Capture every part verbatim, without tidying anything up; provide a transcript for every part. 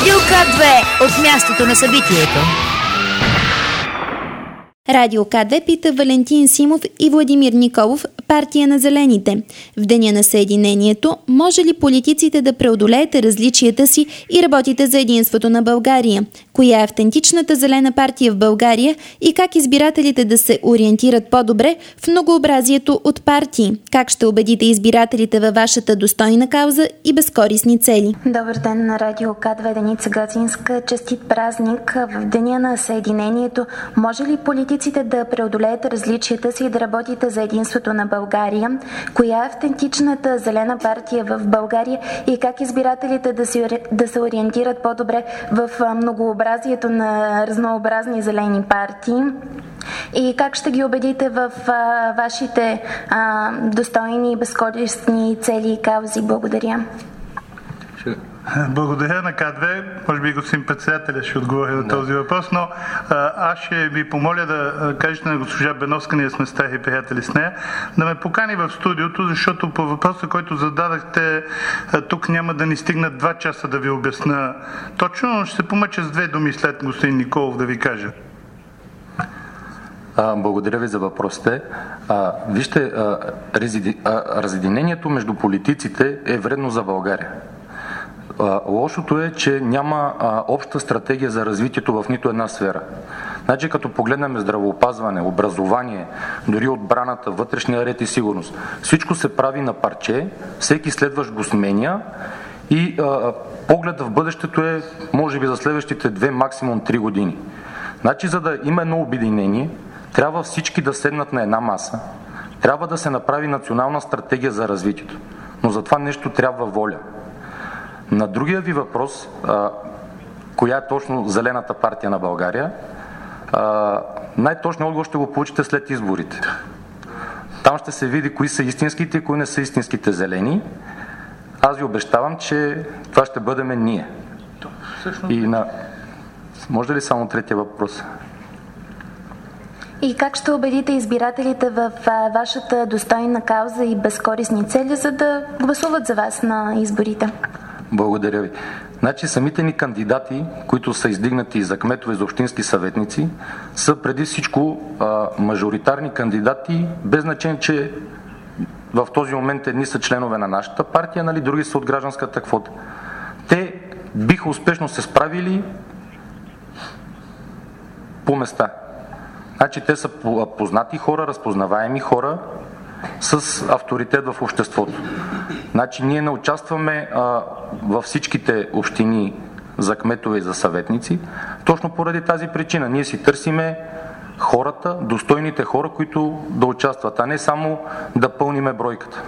Радио К две от мястото на събитието. Радио К две пита Валентин Симов и Владимир Николов, партия на Зелените. В Деня на Съединението, може ли политиците да преодолеете различията си и работите за единството на България? Коя е автентичната зелена партия в България и как избирателите да се ориентират по-добре в многообразието от партии? Как ще убедите избирателите във вашата достойна кауза и безкорисни цели? Добър ден на Радио К две, Деница Гацинска. Честит празник. В Деня на Съединението, може ли политиците да преодолеете различията си и да работите за единството на България? Коя е автентичната зелена партия в България и как избирателите да се, да се ориентират по-добре в многообразието на разнообразни зелени партии? И как ще ги убедите в а, вашите а, достойни и безкорисни цели и каузи? Благодаря. Благодаря на К две. Може би господин председателя ще отговори на този въпрос, но а, аз ще ви помоля да кажете на госпожа Беновска, ние сме стари приятели с нея, да ме покани в студиото, защото по въпроса, който зададахте, тук няма да ни стигнат два часа да ви обясна точно, но ще се помъча с две думи след господин Николов да ви кажа. А, благодаря ви за въпросите. А, вижте, а, резиди, а, разединението между политиците е вредно за България. А, лошото е, че няма а, обща стратегия за развитието в нито една сфера. Значи, като погледнем здравеопазване, образование, дори отбраната, вътрешния ред и сигурност, всичко се прави на парче, всеки следващ го сменя и а, поглед в бъдещето е, може би, за следващите две, максимум три години. Значи, за да има едно обединение, трябва всички да седнат на една маса, трябва да се направи национална стратегия за развитието. Но за това нещо трябва воля. На другия ви въпрос, а, коя е точно зелената партия на България, а, най-точният отговор ще го получите след изборите. Там ще се види кои са истинските и кои не са истинските зелени. Аз ви обещавам, че това ще бъдем ние. И на... Може ли само третия въпрос? И как ще убедите избирателите в а, вашата достойна кауза и безкорисни цели, за да гласуват за вас на изборите? Благодаря ви. Значи самите ни кандидати, които са издигнати за кметове, за общински съветници, са преди всичко а, мажоритарни кандидати, без значение, че в този момент едни са членове на нашата партия, нали, други са от гражданската квота. Те биха успешно се справили по места. Значи те са познати хора, разпознаваеми хора с авторитет в обществото. Значи ние не участваме а, във всичките общини за кметове и за съветници, точно поради тази причина. Ние си търсиме хората, достойните хора, които да участват, а не само да пълниме бройката.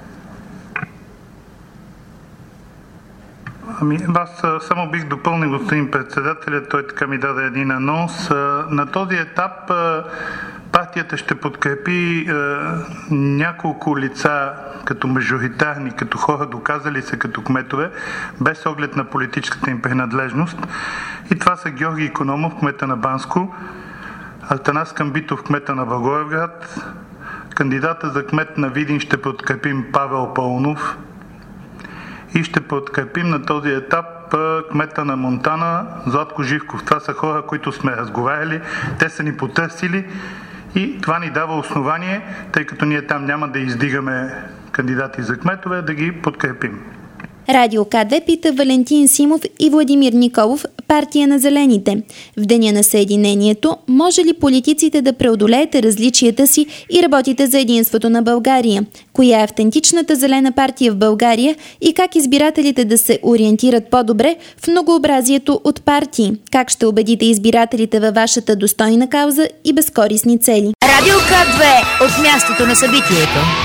Ами, аз само бих допълнил господин председателя, той така ми даде един анонс. На този етап партията ще подкрепи е, няколко лица като мажоритарни, като хора доказали се като кметове, без оглед на политическата им принадлежност. И това са Георги Икономов, кмета на Банско, Атанас Камбитов, кмета на Благоевград, кандидата за кмет на Видин ще подкрепим Павел Паунов и ще подкрепим на този етап кмета на Монтана Златко Живков. Това са хора, които сме разговаряли, те са ни потърсили и това ни дава основание, тъй като ние там няма да издигаме кандидати за кметове, да ги подкрепим. Радио К две пита Валентин Симов и Владимир Николов, партия на Зелените. В Деня на Съединението, може ли политиците да преодолеете различията си и работите за единството на България? Коя е автентичната зелена партия в България и как избирателите да се ориентират по-добре в многообразието от партии? Как ще убедите избирателите във вашата достойна кауза и безкорисни цели? Радио К две от мястото на събитието.